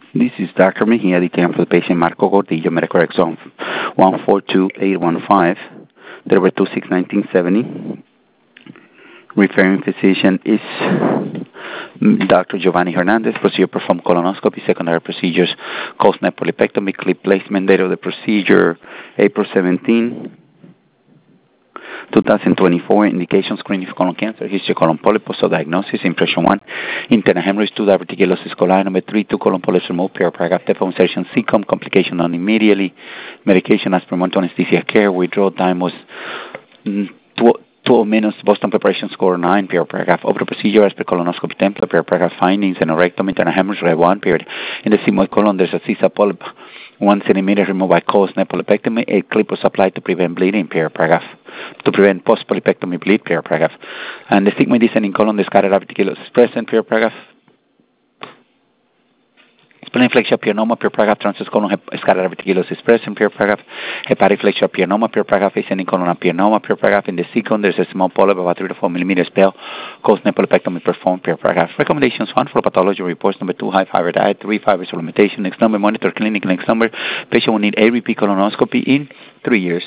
This is Dr. Mejia, detailing for the patient Marco Gordillo, medical exam 142815, December 26, 1970. Referring physician is Dr. Giovanni Hernandez. Procedure performed colonoscopy. Secondary procedures, Cosnet polypectomy. Clip placement. Date of the procedure, April 17, 2024. Indication, screening for colon cancer. History, colon polyp. So diagnosis, impression 1. Internal hemorrhage. 2. Diverticulosis coli. Number 3. 2 colon polyps removed. Paragraph. Telephone insertion. CCOM. Complication on immediately. Medication as per month anesthesia care. Withdrawal time was 12 minutes. Boston preparation score 9. Paragraph. Over the procedure as per colonoscopy template. Paragraph. Findings. Anorectomy. Internal hemorrhage. Grade 1. Period. In the sigmoid colon, there's a CISA polyp 1 centimeter removed by Cosnet polypectomy. A clip was applied to prevent bleeding. Paragraph. To prevent post-polypectomy bleed. Paragraph. And the sigmoid descending colon, the scattered diverticulosis present. Paragraph. Spleen flexure pionoma, paragraph. Transverse colon scattered diverticulosis present. Paragraph. Hepatic flexure pionoma, paragraph. Ascending colon pionoma, paragraph. In the second, there's a small polyp about 3 to 4 millimeters spell. Cosnet polypectomy performed. Paragraph. Recommendations: 1. For pathology reports. Number 2. High fiber diet. 3. Fiber supplementation. Next number. Monitor clinic. Next number. Patient will need a repeat colonoscopy in 3 years.